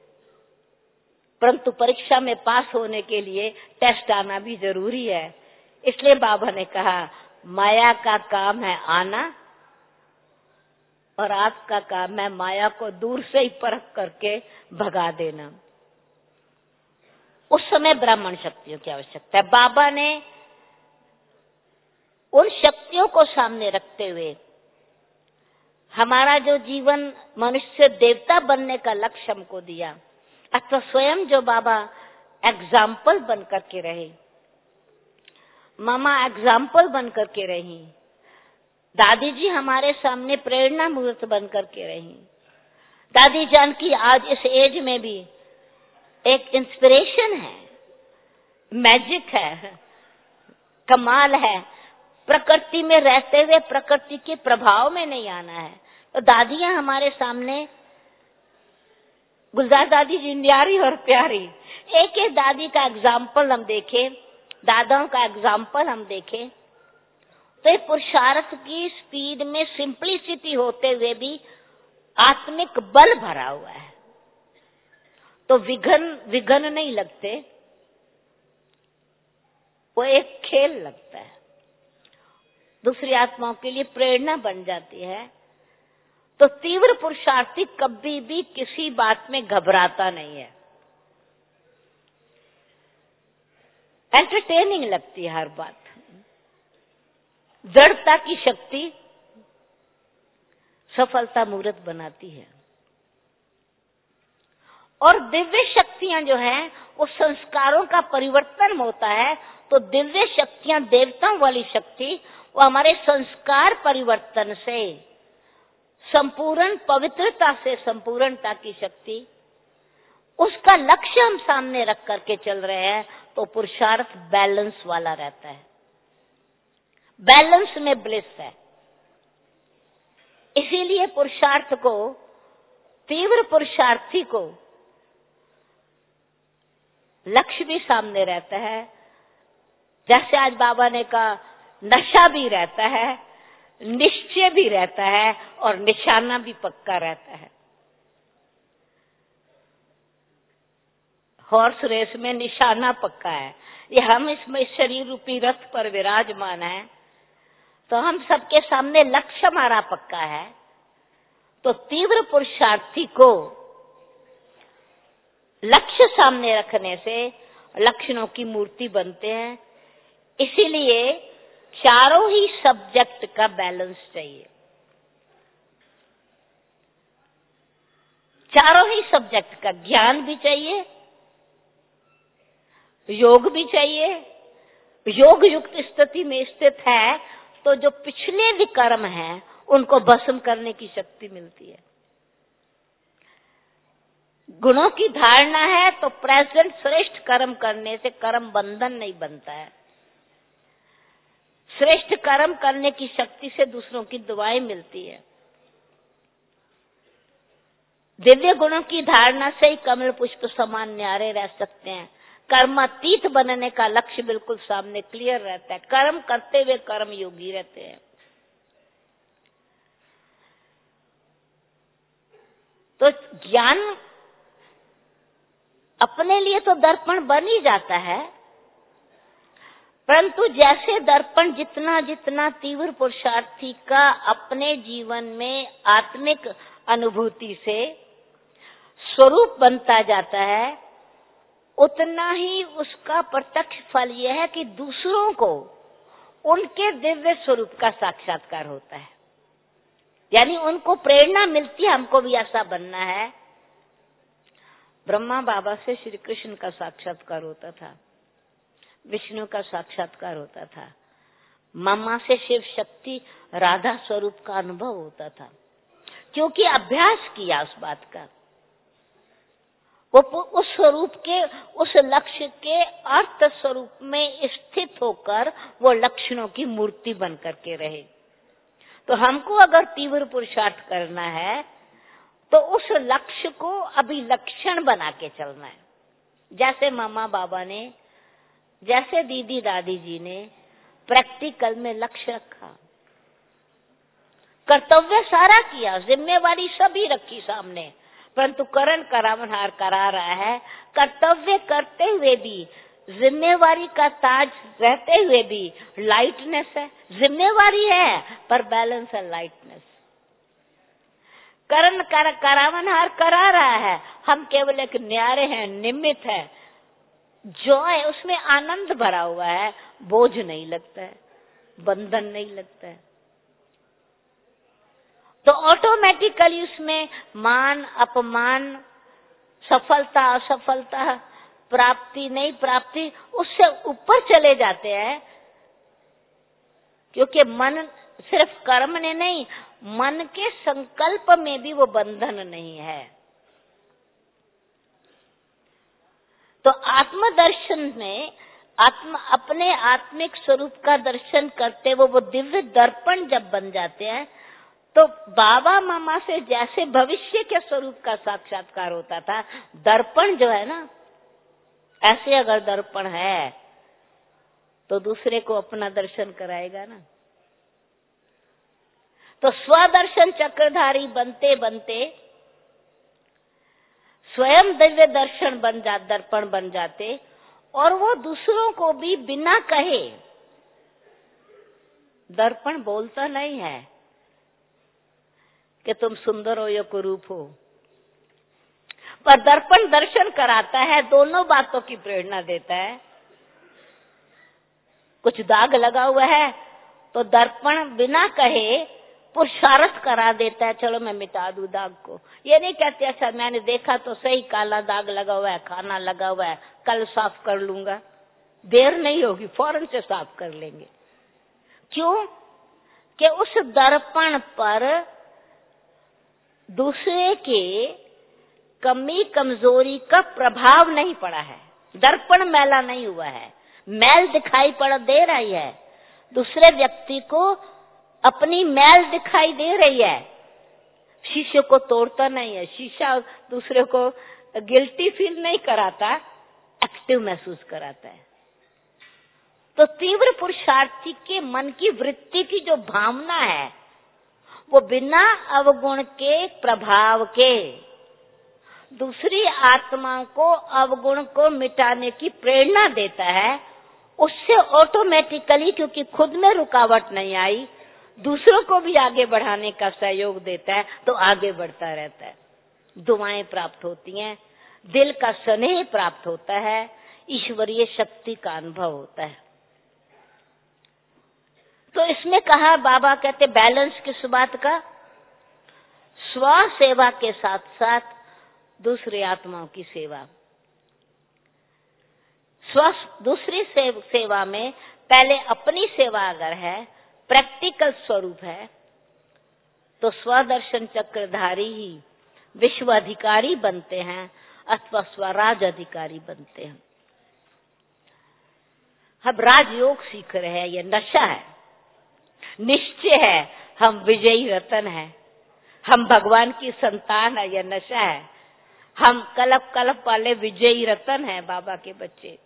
परंतु परीक्षा में पास होने के लिए टेस्ट आना भी जरूरी है। इसलिए बाबा ने कहा माया का काम है आना और आपका काम है माया को दूर से ही परख करके भगा देना। उस समय ब्राह्मण शक्तियों की आवश्यकता है। बाबा ने उन शक्तियों को सामने रखते हुए हमारा जो जीवन मनुष्य देवता बनने का लक्ष्य हमको दिया, अथवा स्वयं जो बाबा एग्जाम्पल बन करके रहे, मामा एग्जाम्पल बन करके रही, दादी जी हमारे सामने प्रेरणा मूर्त बन करके रही। दादी जान की आज इस एज में भी एक इंस्पिरेशन है, मैजिक है, कमाल है। प्रकृति में रहते हुए प्रकृति के प्रभाव में नहीं आना है। तो दादियां हमारे सामने, गुलजार दादी जी न्यारी और प्यारी, एक एक दादी का एग्जाम्पल हम देखें, दादाओं का एग्जाम्पल हम देखें, तो पुरुषार्थ की स्पीड में सिंपलिसिटी होते हुए भी आत्मिक बल भरा हुआ है। तो विघ्न विघ्न नहीं लगते, वो एक खेल लगता है, दूसरी आत्माओं के लिए प्रेरणा बन जाती है। तो तीव्र पुरुषार्थी कभी भी किसी बात में घबराता नहीं है, एंटरटेनिंग लगती है हर बात। दृढ़ता की शक्ति सफलता मूर्त बनाती है। और दिव्य शक्तियां जो हैं वो संस्कारों का परिवर्तन होता है तो दिव्य शक्तियां, देवताओं वाली शक्ति, वो हमारे संस्कार परिवर्तन से, संपूर्ण पवित्रता से संपूर्णता की शक्ति, उसका लक्ष्य हम सामने रख करके चल रहे हैं, तो पुरुषार्थ बैलेंस वाला रहता है, बैलेंस में ब्लिस है। इसीलिए पुरुषार्थ को, तीव्र पुरुषार्थी को लक्ष्य भी सामने रहता है। जैसे आज बाबा ने कहा, नशा भी रहता है, निश्चय भी रहता है और निशाना भी पक्का रहता है। हॉर्स रेस में निशाना पक्का है। ये हम इसमें शरीर रूपी रथ पर विराजमान है, तो हम सबके सामने लक्ष्य हमारा पक्का है। तो तीव्र पुरुषार्थी को लक्ष्य सामने रखने से लक्षणों की मूर्ति बनते हैं। इसीलिए चारों ही सब्जेक्ट का बैलेंस चाहिए, चारों ही सब्जेक्ट का ज्ञान भी चाहिए, योग भी चाहिए। योग युक्त स्थिति में स्थित है तो जो पिछले विकर्म हैं उनको भस्म करने की शक्ति मिलती है। गुणों की धारणा है तो प्रेजेंट श्रेष्ठ कर्म करने से कर्म बंधन नहीं बनता है। श्रेष्ठ कर्म करने की शक्ति से दूसरों की दुआएं मिलती है। दिव्य गुणों की धारणा से ही कमल पुष्प समान न्यारे रह सकते हैं। कर्मातीत बनने का लक्ष्य बिल्कुल सामने क्लियर रहता है। कर्म करते हुए कर्म योगी रहते हैं। तो ज्ञान अपने लिए तो दर्पण बन ही जाता है, परंतु जैसे दर्पण जितना जितना तीव्र पुरुषार्थी का अपने जीवन में आत्मिक अनुभूति से स्वरूप बनता जाता है, उतना ही उसका प्रत्यक्ष फल यह है कि दूसरों को उनके दिव्य स्वरूप का साक्षात्कार होता है। यानी उनको प्रेरणा मिलती है, हमको भी ऐसा बनना है। ब्रह्मा बाबा से श्री कृष्ण का साक्षात्कार होता था, विष्णु का साक्षात्कार होता था, मामा से शिव शक्ति राधा स्वरूप का अनुभव होता था, क्योंकि अभ्यास किया उस बात का। वो उस स्वरूप के, उस लक्ष्य के अर्थ स्वरूप में स्थित होकर वो लक्षणों की मूर्ति बन करके रहे। तो हमको अगर तीव्र पुरुषार्थ करना है तो उस लक्ष्य को अभिलक्षण बना के चलना है। जैसे मामा बाबा ने, जैसे दीदी दादी जी ने प्रैक्टिकल में लक्ष्य रखा, कर्तव्य सारा किया, जिम्मेवारी सभी रखी सामने, परंतु करण करावनहार करा रहा है। कर्तव्य करते हुए भी, जिम्मेवारी का ताज रहते हुए भी लाइटनेस है। जिम्मेवारी है पर बैलेंस है, लाइटनेस। करण कर, करावनहार करा रहा है, हम केवल एक न्यारे हैं, निमित्त है। जॉय, उसमें आनंद भरा हुआ है, बोझ नहीं लगता है, बंधन नहीं लगता है। तो ऑटोमेटिकली उसमें मान अपमान, सफलता असफलता, प्राप्ति नहीं प्राप्ति, उससे ऊपर चले जाते हैं। क्योंकि मन सिर्फ कर्म ने नहीं, मन के संकल्प में भी वो बंधन नहीं है। तो आत्मदर्शन में आत्म अपने आत्मिक स्वरूप का दर्शन करते वो वो दिव्य दर्पण जब बन जाते हैं, तो बाबा मामा से जैसे भविष्य के स्वरूप का साक्षात्कार होता था, दर्पण जो है ना, ऐसे अगर दर्पण है तो दूसरे को अपना दर्शन कराएगा ना। तो स्वदर्शन चक्रधारी बनते बनते स्वयं दिव्य दर्शन बन जा दर्पण बन जाते, और वो दूसरों को भी बिना कहे, दर्पण बोलता नहीं है कि तुम सुंदर हो या कुरूप हो, पर दर्पण दर्शन कराता है, दोनों बातों की प्रेरणा देता है। कुछ दाग लगा हुआ है तो दर्पण बिना कहे पुरुषार्थ करा देता है, चलो मैं मिटा दूं दाग को। ये नहीं कहते अच्छा मैंने देखा तो सही काला दाग लगा हुआ है, खाना लगा हुआ है, कल साफ कर लूंगा। देर नहीं होगी, फौरन से साफ कर लेंगे। क्यों? कि उस दर्पण पर दूसरे के कमी कमजोरी का प्रभाव नहीं पड़ा है, दर्पण मैला नहीं हुआ है, मैल दिखाई पड़ दे रही है, दूसरे व्यक्ति को अपनी मैल दिखाई दे रही है, शीशे को तोड़ता नहीं है, शीशा दूसरे को गिल्टी फील नहीं कराता, एक्टिव महसूस कराता है। तो तीव्र पुरुषार्थी के मन की वृत्ति की जो भावना है वो बिना अवगुण के प्रभाव के दूसरी आत्मा को अवगुण को मिटाने की प्रेरणा देता है। उससे ऑटोमेटिकली, क्योंकि खुद में रुकावट नहीं आई, दूसरों को भी आगे बढ़ाने का सहयोग देता है, तो आगे बढ़ता रहता है। दुआएं प्राप्त होती हैं, दिल का स्नेह प्राप्त होता है, ईश्वरीय शक्ति का अनुभव होता है। तो इसमें कहा, बाबा कहते बैलेंस किस बात का? स्व सेवा के साथ साथ दूसरी आत्माओं की सेवा। स्व दूसरी सेव, सेवा में पहले अपनी सेवा अगर है, प्रैक्टिकल स्वरूप है, तो स्वदर्शन चक्रधारी ही विश्व अधिकारी बनते हैं अथवा स्वराज अधिकारी बनते हैं। हम राजयोग सीख रहे हैं, ये नशा है, निश्चय है हम विजयी रतन हैं, हम भगवान की संतान है, यह नशा है, हम कल्प कल्प वाले विजयी रतन हैं, बाबा के बच्चे।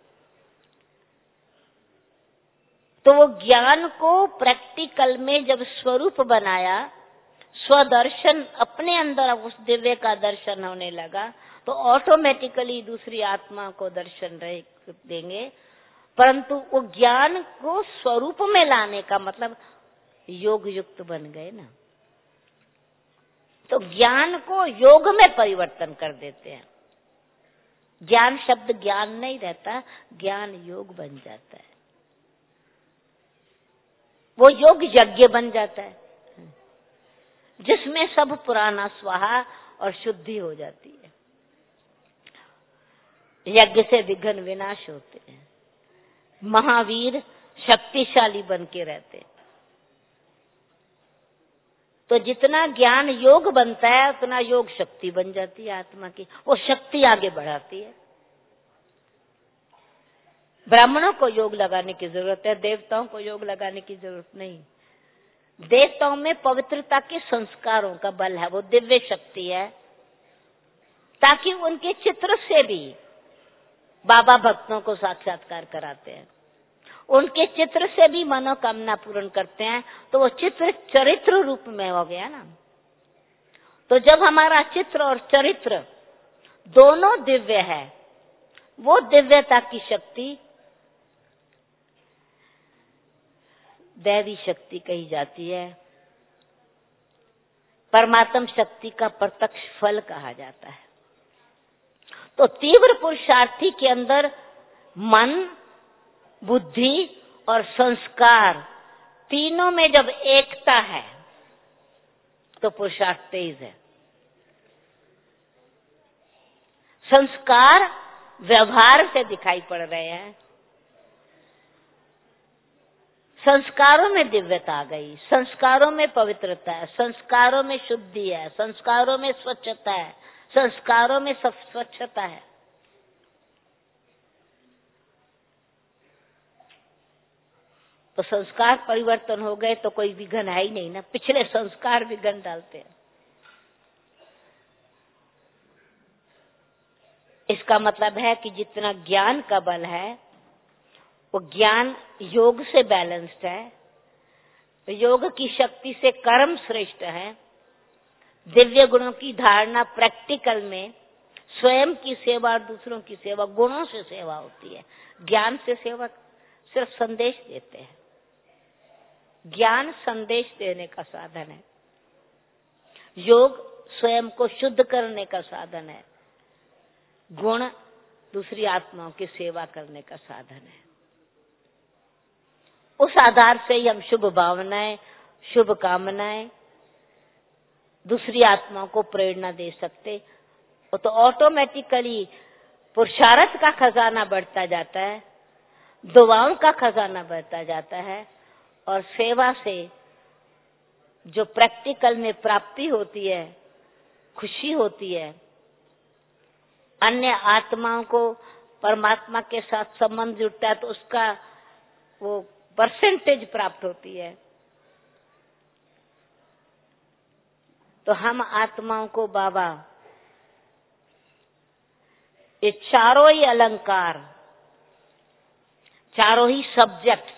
तो वो ज्ञान को प्रैक्टिकल में जब स्वरूप बनाया, स्वदर्शन अपने अंदर उस दिव्य का दर्शन होने लगा, तो ऑटोमेटिकली दूसरी आत्मा को दर्शन रहे देंगे। परंतु वो ज्ञान को स्वरूप में लाने का मतलब योग युक्त बन गए ना, तो ज्ञान को योग में परिवर्तन कर देते हैं। ज्ञान शब्द ज्ञान नहीं रहता, ज्ञान योग बन जाता है, वो योग यज्ञ बन जाता है, जिसमें सब पुराना स्वाहा और शुद्धि हो जाती है। यज्ञ से विघ्न विनाश होते हैं, महावीर शक्तिशाली बन के रहते हैं। तो जितना ज्ञान योग बनता है, उतना योग शक्ति बन जाती है आत्मा की, वो शक्ति आगे बढ़ाती है। ब्राह्मणों को योग लगाने की जरूरत है, देवताओं को योग लगाने की जरूरत नहीं। देवताओं में पवित्रता के संस्कारों का बल है, वो दिव्य शक्ति है, ताकि उनके चित्र से भी बाबा भक्तों को साक्षात्कार कराते हैं, उनके चित्र से भी मनोकामना पूर्ण करते हैं। तो वो चित्र चरित्र रूप में हो गया ना। तो जब हमारा चित्र और चरित्र दोनों दिव्य है, वो दिव्यता की शक्ति दैवी शक्ति कही जाती है, परमात्म शक्ति का प्रत्यक्ष फल कहा जाता है। तो तीव्र पुरुषार्थी के अंदर मन, बुद्धि और संस्कार तीनों में जब एकता है तो पुरुषार्थ तेज है। संस्कार व्यवहार से दिखाई पड़ रहे हैं, संस्कारों में दिव्यता आ गई, संस्कारों में पवित्रता है, संस्कारों में शुद्धि है, संस्कारों में स्वच्छता है, संस्कारों में सब स्वच्छता है। तो संस्कार परिवर्तन हो गए तो कोई विघ्न है ही नहीं ना, पिछले संस्कार विघ्न डालते हैं। इसका मतलब है कि जितना ज्ञान का बल है वो ज्ञान योग से बैलेंस्ड है, योग की शक्ति से कर्म श्रेष्ठ है, दिव्य गुणों की धारणा प्रैक्टिकल में स्वयं की सेवा और दूसरों की सेवा, गुणों से सेवा होती है। ज्ञान से सेवा सिर्फ संदेश देते हैं, ज्ञान संदेश देने का साधन है, योग स्वयं को शुद्ध करने का साधन है, गुण दूसरी आत्माओं की सेवा करने का साधन है। उस आधार से ही हम शुभ भावनाएं, शुभ कामनाएं दूसरी आत्माओं को प्रेरणा दे सकते, तो ऑटोमेटिकली पुरुषार्थ का खजाना बढ़ता जाता है, दुआओं का खजाना बढ़ता जाता है और सेवा से जो प्रैक्टिकल में प्राप्ति होती है, खुशी होती है, अन्य आत्माओं को परमात्मा के साथ संबंध जुड़ता है तो उसका वो परसेंटेज प्राप्त होती है। तो हम आत्माओं को बाबा ये चारों ही अलंकार, चारों ही सब्जेक्ट्स,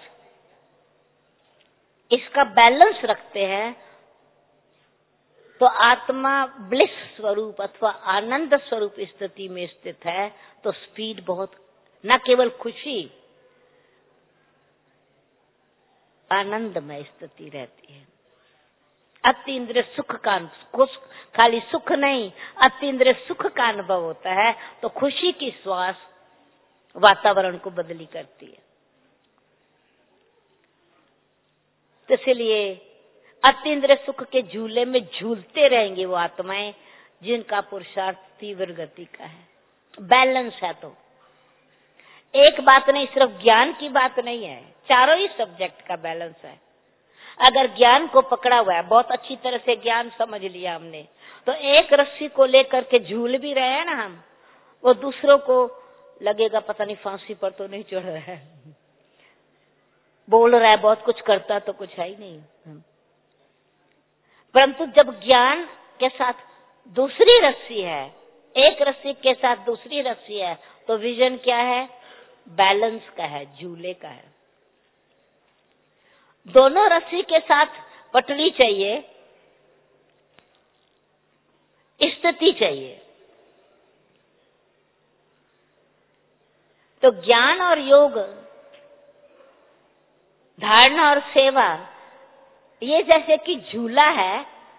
इसका बैलेंस रखते हैं तो आत्मा ब्लिस स्वरूप अथवा आनंद स्वरूप स्थिति में स्थित है। तो स्पीड बहुत, न केवल खुशी, आनंदमय स्थिति रहती है। अतीन्द्रिय सुख का, खाली सुख नहीं, अतीन्द्रिय सुख का अनुभव होता है। तो खुशी की श्वास वातावरण को बदली करती है। तो इसलिए अतीन्द्रिय सुख के झूले में झूलते रहेंगे वो आत्माएं जिनका पुरुषार्थ तीव्र गति का है, बैलेंस है। तो एक बात नहीं, सिर्फ ज्ञान की बात नहीं है, चारों ही सब्जेक्ट का बैलेंस है। अगर ज्ञान को पकड़ा हुआ है, बहुत अच्छी तरह से ज्ञान समझ लिया हमने, तो एक रस्सी को लेकर के झूल भी रहे हैं ना हम, वो दूसरों को लगेगा पता नहीं फांसी पर तो नहीं चढ़ रहा है, बोल रहा है बहुत कुछ, करता तो कुछ है ही नहीं। परंतु जब ज्ञान के साथ दूसरी रस्सी है, एक रस्सी के साथ दूसरी रस्सी है, तो विजन क्या है? बैलेंस का है, झूले का है। दोनों रस्सी के साथ पटड़ी चाहिए, स्थिति चाहिए। तो ज्ञान और योग, धारणा और सेवा, ये जैसे कि झूला है,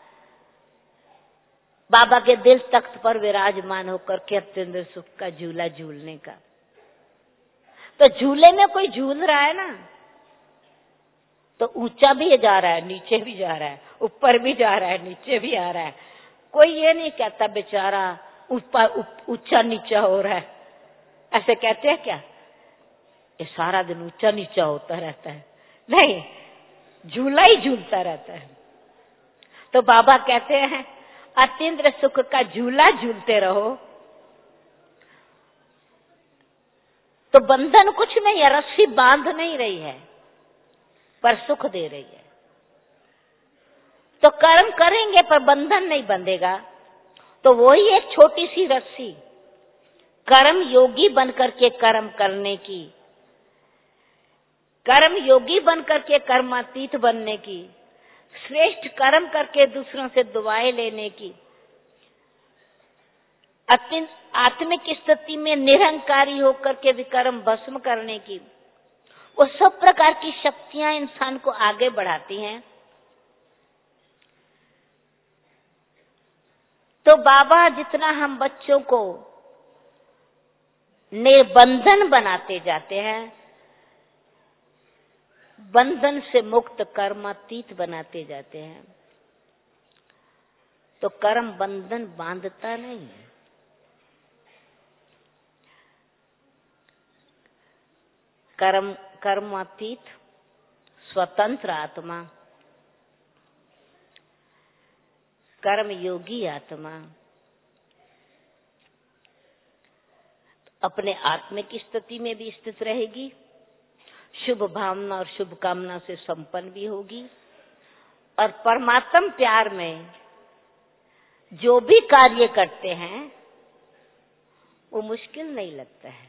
बाबा के दिल तख्त पर विराजमान होकर के अत्यंत सुख का झूला झूलने का। तो झूले में कोई झूल रहा है ना, तो ऊंचा भी जा रहा है, नीचे भी जा रहा है, ऊपर भी जा रहा है, नीचे भी आ रहा है। कोई ये नहीं कहता बेचारा ऊपर ऊंचा नीचा हो रहा है। ऐसे कहते हैं क्या? ये सारा दिन ऊंचा नीचा होता रहता है? नहीं, झूला ही झूलता रहता है। तो बाबा कहते हैं अतीन्द्र सुख का झूला झूलते रहो। तो बंधन कुछ नहीं है, रस्सी बांध नहीं रही है, पर सुख दे रही है। तो कर्म करेंगे पर बंधन नहीं बंधेगा। तो वही एक छोटी सी रस्सी, कर्म योगी बनकर के कर्म करने की, कर्म योगी बनकर के कर्मातीत बनने की, श्रेष्ठ कर्म करके दूसरों से दुआएं लेने की, अत्यंत आत्मिक स्थिति में निरहंकारी होकर के विकर्म भस्म करने की, वो सब प्रकार की शक्तियां इंसान को आगे बढ़ाती हैं। तो बाबा जितना हम बच्चों को निर्बंधन बनाते जाते हैं, बंधन से मुक्त कर्मातीत बनाते जाते हैं, तो कर्म बंधन बांधता नहीं है। कर्म कर्मातीत स्वतंत्र आत्मा, कर्म योगी आत्मा अपने आत्मिक स्थिति में भी स्थित रहेगी, शुभ भावना और शुभ कामना से संपन्न भी होगी, और परमात्म प्यार में जो भी कार्य करते हैं वो मुश्किल नहीं लगता है,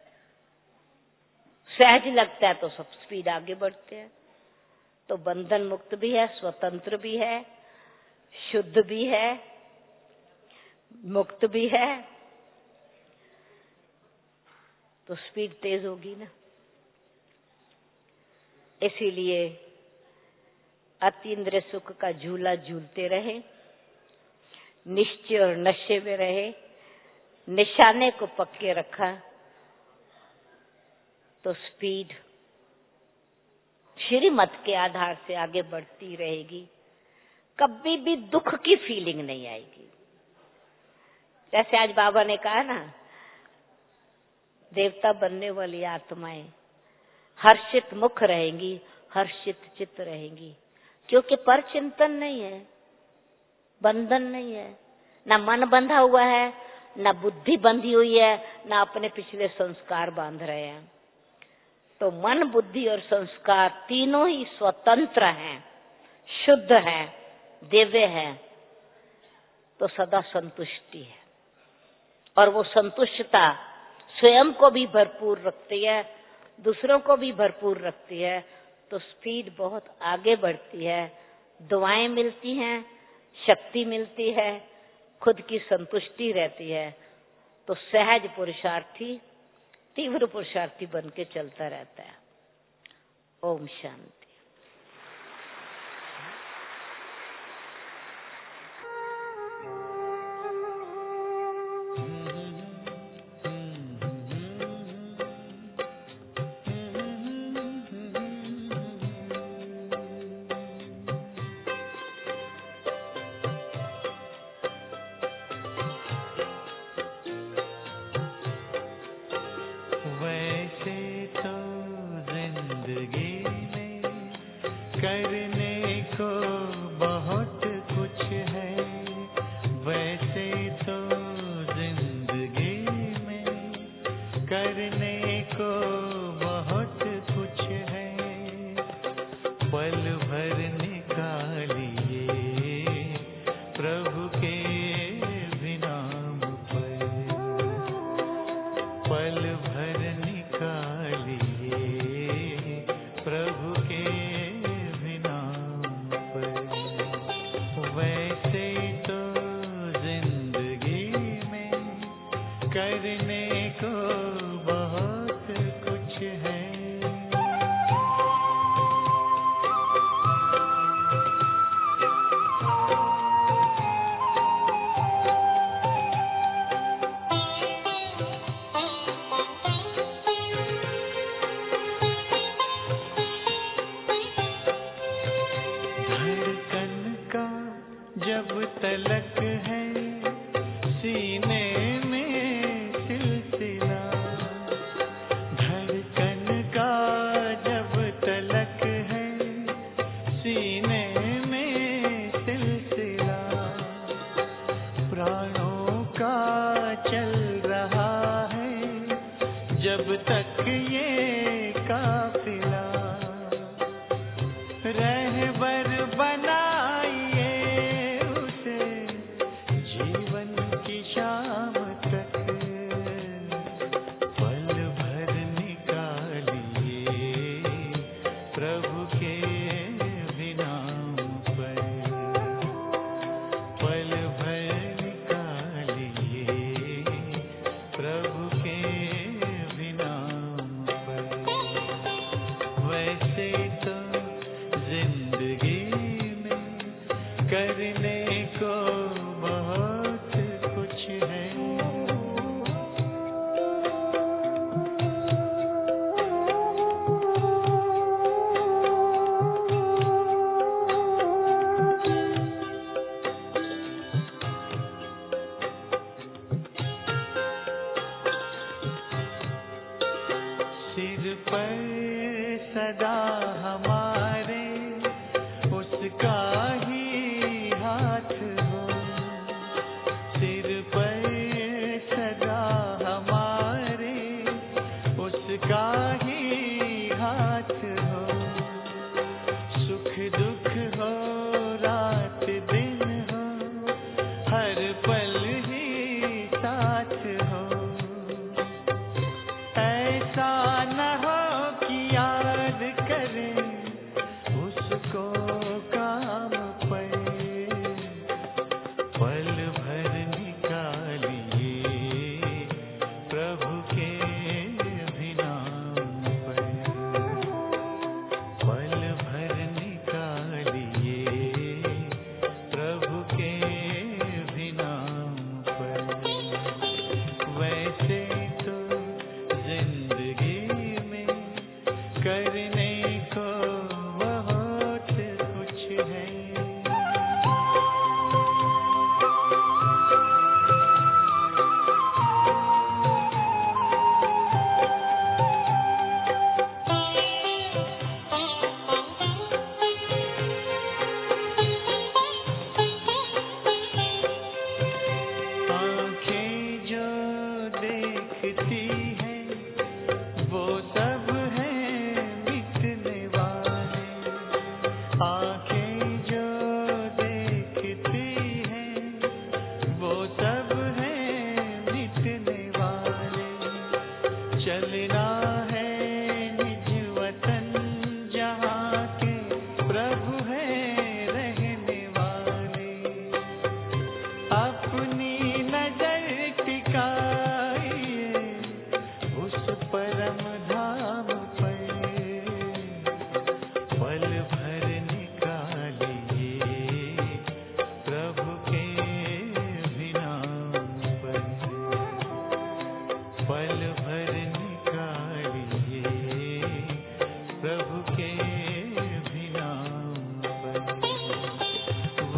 सहज लगता है। तो सब स्पीड आगे बढ़ते हैं। तो बंधन मुक्त भी है, स्वतंत्र भी है, शुद्ध भी है, मुक्त भी है, तो स्पीड तेज होगी ना। इसीलिए अतीन्द्रिय सुख का झूला झूलते रहे, निश्चय और नशे में रहे, निशाने को पक्के रखा, तो स्पीड श्रीमत के आधार से आगे बढ़ती रहेगी। कभी भी दुख की फीलिंग नहीं आएगी। जैसे आज बाबा ने कहा ना, देवता बनने वाली आत्माएं हर्षित मुख रहेंगी, हर्षित चित्त रहेंगी, क्योंकि पर चिंतन नहीं है, बंधन नहीं है, ना मन बंधा हुआ है, ना बुद्धि बंधी हुई है, ना अपने पिछले संस्कार बांध रहे हैं। तो मन, बुद्धि और संस्कार तीनों ही स्वतंत्र हैं, शुद्ध हैं, दिव्य हैं, तो सदा संतुष्टि है। और वो संतुष्टता स्वयं को भी भरपूर रखती है, दूसरों को भी भरपूर रखती है, तो स्पीड बहुत आगे बढ़ती है, दुआएं मिलती हैं, शक्ति मिलती है, खुद की संतुष्टि रहती है, तो सहज पुरुषार्थी तीव्र पुरुषार्थी बन के चलता रहता है। ओम शांति। शाम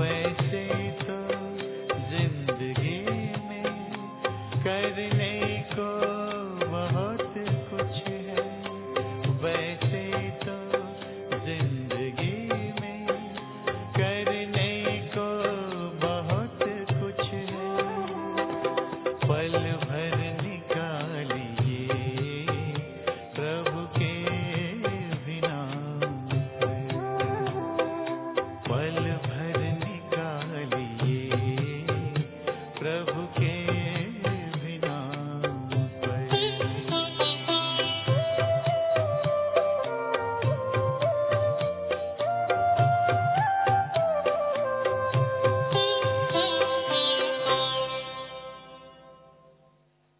वैष्णव